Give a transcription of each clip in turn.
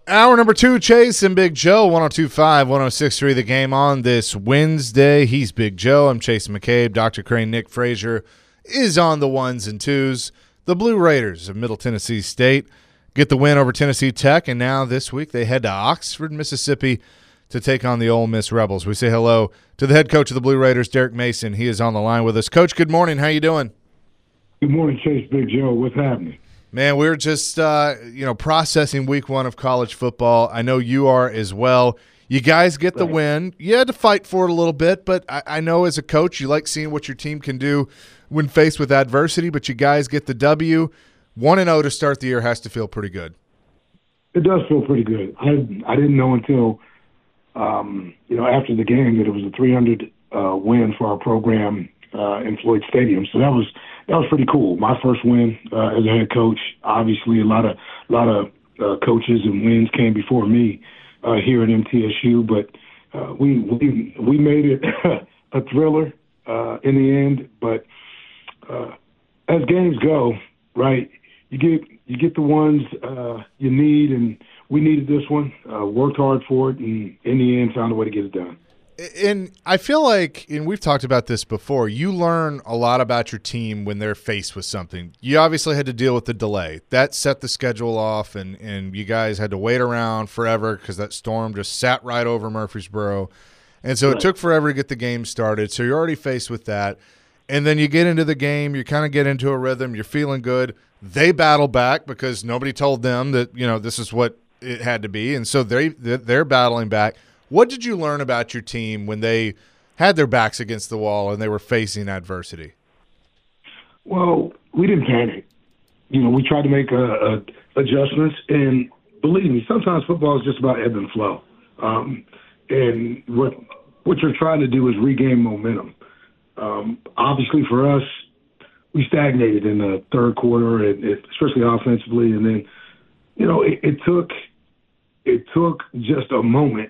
Hour number 2, Chase and Big Joe, 102.5, 106.3 The Game on this Wednesday. He's Big Joe. I'm Chase McCabe. Dr. Crane, Nick Frazier is on the ones and twos. The Blue Raiders of Middle Tennessee State get the win over Tennessee Tech, and now this week they head to Oxford, Mississippi to take on the Ole Miss Rebels. We say hello to the head coach of the Blue Raiders, Derek Mason. He is on the line with us. Coach, good morning. How you doing? Good morning, Chase, Big Joe. What's happening? Man, we're just, processing week one of college football. I know you are as well. You guys get the win. You had to fight for it a little bit, but I know as a coach you like seeing what your team can do when faced with adversity, but you guys get the W. 1-0 to start the year has to feel pretty good. It does feel pretty good. I didn't know until, after the game that it was a 300 win for our program in Floyd Stadium. So that was pretty cool. My first win as a head coach. Obviously, a lot of coaches and wins came before me here at MTSU, but we made it a thriller in the end. But as games go, right, you get the ones you need, and we needed this one. Worked hard for it, and in the end, found a way to get it done. And I feel like, and we've talked about this before, you learn a lot about your team when they're faced with something. You obviously had to deal with the delay. That set the schedule off, and you guys had to wait around forever because that storm just sat right over Murfreesboro. And so It took forever to get the game started. So you're already faced with that. And then you get into the game, you kind of get into a rhythm, you're feeling good. They battle back because nobody told them that, this is what it had to be. And so they're battling back. What did you learn about your team when they had their backs against the wall and they were facing adversity? Well, we didn't panic. We tried to make adjustments, and believe me, sometimes football is just about ebb and flow. And what you're trying to do is regain momentum. Obviously, for us, we stagnated in the third quarter, especially offensively, and then it took just a moment.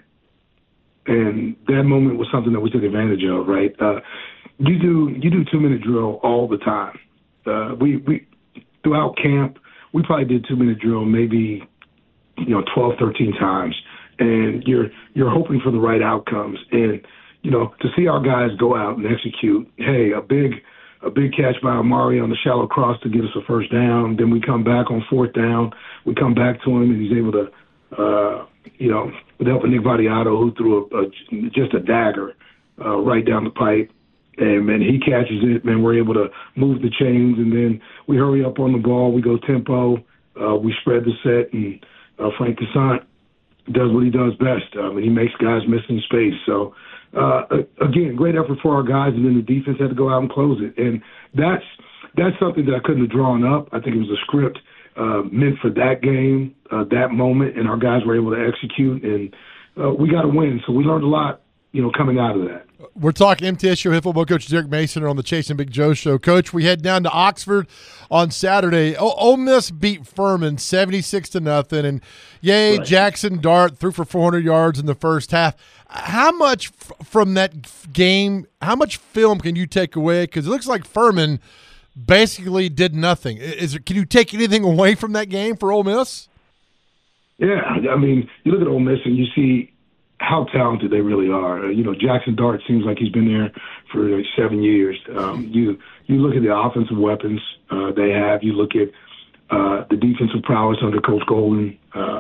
And that moment was something that we took advantage of, right? You do 2-minute drill all the time. We throughout camp, we probably did 2-minute drill maybe 12, 13 times, and you're hoping for the right outcomes. And to see our guys go out and execute, hey, a big catch by Amari on the shallow cross to get us a first down. Then we come back on fourth down. We come back to him, and he's able to with the help of Nick Vadiato, who threw just a dagger right down the pipe. And, man, he catches it, man, we're able to move the chains, and then we hurry up on the ball. We go tempo. We spread the set, and Frank Toussaint does what he does best. He makes guys miss in space. So, again, great effort for our guys, and then the defense had to go out and close it. And that's something that I couldn't have drawn up. I think it was a script meant for that game, that moment, and our guys were able to execute, and we got a win. So we learned a lot, coming out of that. We're talking MTSU head football coach Derek Mason on the Chase and Big Joe show. Coach, we head down to Oxford on Saturday. Ole Miss beat Furman 76-0, and yay, right. Jackson Dart threw for 400 yards in the first half. How much from that game, how much film can you take away? Because it looks like Furman basically did nothing. Can you take anything away from that game for Ole Miss? Yeah, you look at Ole Miss and you see how talented they really are. Jackson Dart seems like he's been there for 7 years. You look at the offensive weapons they have. You look at the defensive prowess under Coach Golden.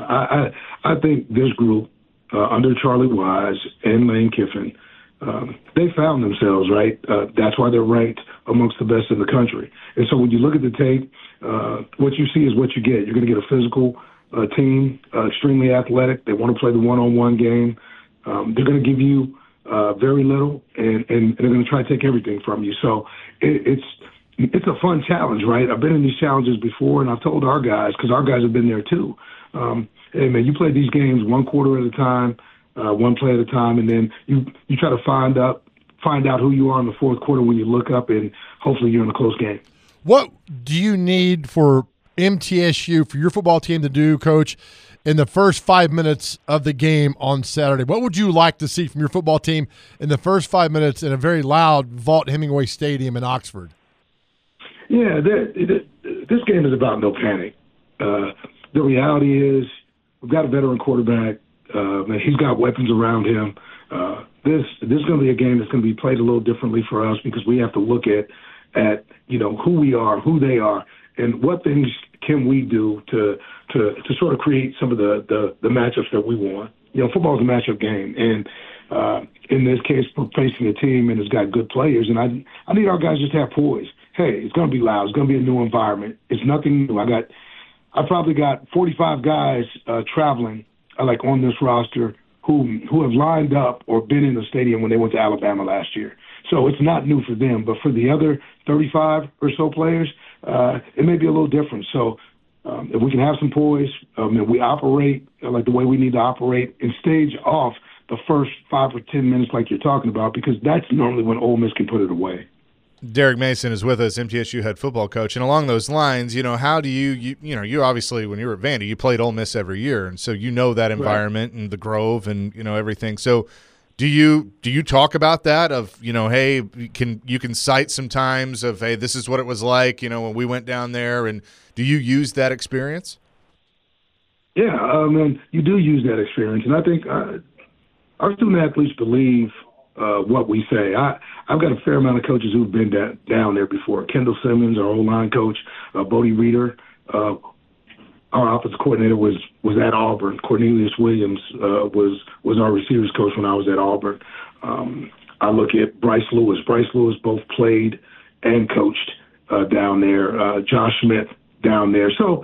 I think this group under Charlie Wise and Lane Kiffin, they found themselves, right? That's why they're ranked amongst the best in the country. And so when you look at the tape, what you see is what you get. You're going to get a physical team, extremely athletic. They want to play the one-on-one game. They're going to give you very little, and they're going to try to take everything from you. So it's a fun challenge, right? I've been in these challenges before, and I've told our guys, because our guys have been there too, hey, man, you play these games one quarter at a time, one play at a time, and then you try to find out who you are in the fourth quarter when you look up, and hopefully you're in a close game. What do you need for MTSU, for your football team to do, Coach, in the first 5 minutes of the game on Saturday? What would you like to see from your football team in the first 5 minutes in a very loud Vaught-Hemingway Stadium in Oxford? Yeah, this game is about no panic. The reality is we've got a veteran quarterback. And he's got weapons around him. This is going to be a game that's going to be played a little differently for us because we have to look at who we are, who they are, and what things can we do to sort of create some of the matchups that we want. Football is a matchup game, and in this case, we're facing a team and it's got good players, and I need our guys just to have poise. Hey, it's going to be loud. It's going to be a new environment. It's nothing new. I probably got 45 guys traveling on this roster who have lined up or been in the stadium when they went to Alabama last year. So it's not new for them, but for the other 35 or so players, it may be a little different. So if we can have some poise, and we operate like the way we need to operate and stage off the first 5 or 10 minutes like you're talking about, because that's normally when Ole Miss can put it away. Derek Mason is with us, MTSU head football coach. And along those lines, how do you obviously when you were at Vandy, you played Ole Miss every year. And so that environment and the Grove and, everything. So do you talk about that of, hey, you can cite some times of, hey, this is what it was like, when we went down there, and do you use that experience? Yeah, and you do use that experience. And I think our student athletes believe what we say. I've got a fair amount of coaches who've been down there before. Kendall Simmons, our O-line coach, Bodie Reeder, our offensive coordinator was at Auburn. Cornelius Williams was our receivers coach when I was at Auburn. I look at Bryce Lewis. Bryce Lewis both played and coached down there. Josh Smith down there. So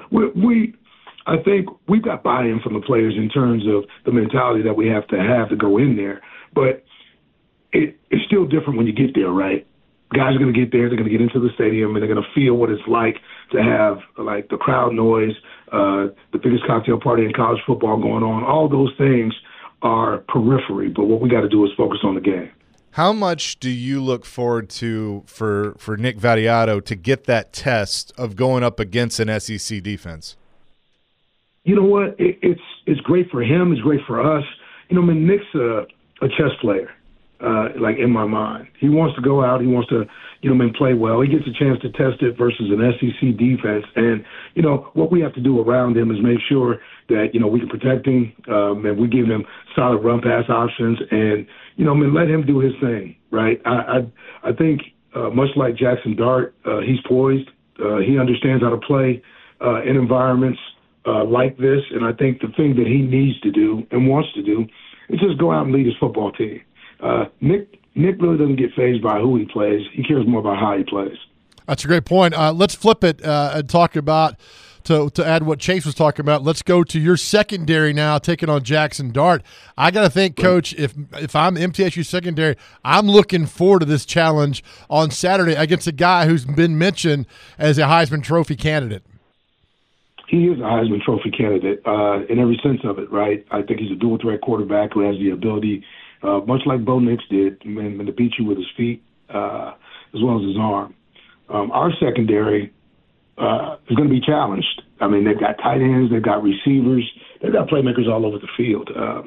I think we've got buy-in from the players in terms of the mentality that we have to go in there. But it's still different when you get there, right? Guys are going to get there, they're going to get into the stadium, and they're going to feel what it's like to have, the crowd noise, the biggest cocktail party in college football going on. All those things are periphery, but what we got to do is focus on the game. How much do you look forward to for Nick Vattiato to get that test of going up against an SEC defense? You know what? It's great for him. It's great for us. Nick's a chess player. In my mind, he wants to go out. He wants to, play well. He gets a chance to test it versus an SEC defense. And, what we have to do around him is make sure that, we can protect him and we give him solid run pass options and, let him do his thing, right? I think much like Jackson Dart, he's poised. He understands how to play in environments like this. And I think the thing that he needs to do and wants to do is just go out and lead his football team. Nick really doesn't get fazed by who he plays. He cares more about how he plays. That's a great point. Let's flip it and talk about, to add what Chase was talking about, let's go to your secondary now, taking on Jackson Dart. I got to think, Coach, if I'm MTSU secondary, I'm looking forward to this challenge on Saturday against a guy who's been mentioned as a Heisman Trophy candidate. He is a Heisman Trophy candidate in every sense of it, right? I think he's a dual-threat quarterback who has the ability, much like Bo Nix did, to beat you with his feet as well as his arm. Our secondary is going to be challenged. I mean, they've got tight ends, they've got receivers, they've got playmakers all over the field.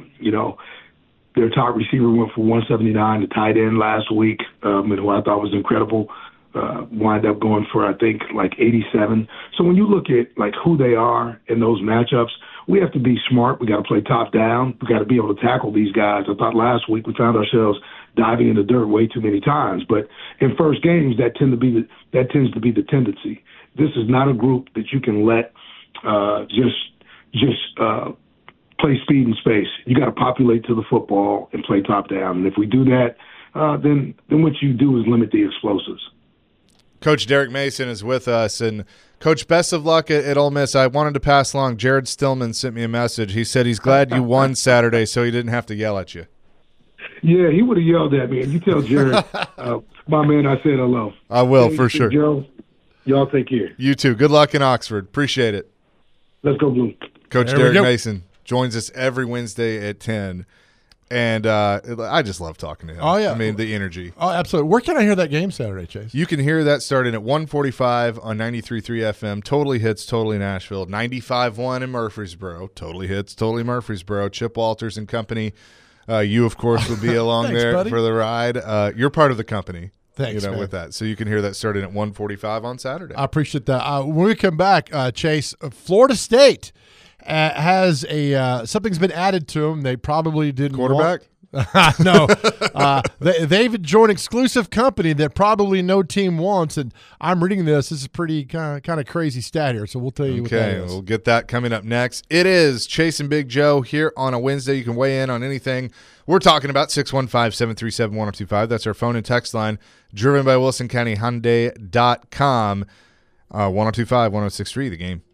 Their top receiver went for 179 to tight end last week, and who I thought was incredible. Wind up going for, I think, 87. So when you look at, who they are in those matchups, we have to be smart. We got to play top down. We got to be able to tackle these guys. I thought last week we found ourselves diving in the dirt way too many times. But in first games, that tends to be the tendency. This is not a group that you can let just play speed and space. You got to populate to the football and play top down. And if we do that, then what you do is limit the explosives. Coach Derek Mason is with us. And, Coach, best of luck at Ole Miss. I wanted to pass along, Jared Stillman sent me a message. He said he's glad you won Saturday so he didn't have to yell at you. Yeah, he would have yelled at me. And you tell Jared, my man, I said hello. I will, hey, for sure. Joe, y'all take care. You too. Good luck in Oxford. Appreciate it. Let's go, Blue. Coach Derek Mason joins us every Wednesday at 10. And I just love talking to him. Oh, yeah. I mean, the energy. Oh, absolutely. Where can I hear that game Saturday, Chase? You can hear that starting at 1:45 on 93.3 FM. Totally Hits, Totally Nashville. 95.1 in Murfreesboro. Totally Hits, Totally Murfreesboro. Chip Walters and company. You, of course, will be along Thanks, there buddy. for the ride. You're part of the company. Thanks, man. with that. So you can hear that starting at 1:45 on Saturday. I appreciate that. When we come back, Chase, Florida State has a something's been added to him. They probably didn't Quarterback? No, they've joined exclusive company that probably no team wants. And I'm reading this. This is pretty kind of crazy stat here. So we'll tell you what that is. We'll get that coming up next. It is Chase and Big Joe here on a Wednesday. You can weigh in on anything we're talking about. 615-737-1025. That's our phone and text line. Driven by WilsonCountyHyundai.com. 1025, 1063, the game.